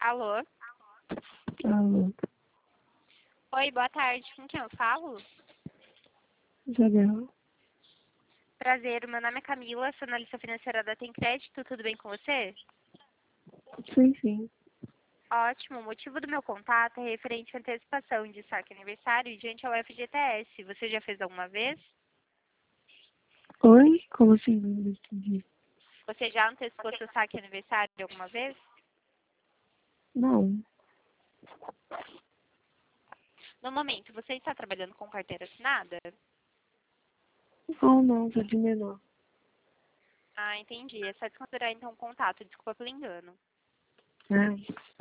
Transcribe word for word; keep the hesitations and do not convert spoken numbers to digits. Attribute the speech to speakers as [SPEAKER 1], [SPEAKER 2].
[SPEAKER 1] Alô?
[SPEAKER 2] Alô,
[SPEAKER 1] Oi, boa tarde. Com quem eu falo?
[SPEAKER 2] Isabel?
[SPEAKER 1] Prazer, meu nome é Camila, sou analista financeira da Tem Crédito. Tudo bem com você?
[SPEAKER 2] Sim, sim.
[SPEAKER 1] Ótimo. O motivo do meu contato é referente à antecipação de saque aniversário diante ao F G T S. Você já fez alguma vez?
[SPEAKER 2] Oi? Como assim? Não entendi.
[SPEAKER 1] Você já antecipou seu saque aniversário alguma vez?
[SPEAKER 2] Não.
[SPEAKER 1] No momento, você está trabalhando com carteira assinada?
[SPEAKER 2] Não, não, sou de menor.
[SPEAKER 1] Ah, entendi. É só desconsiderar então o contato. Desculpa pelo engano.
[SPEAKER 2] É.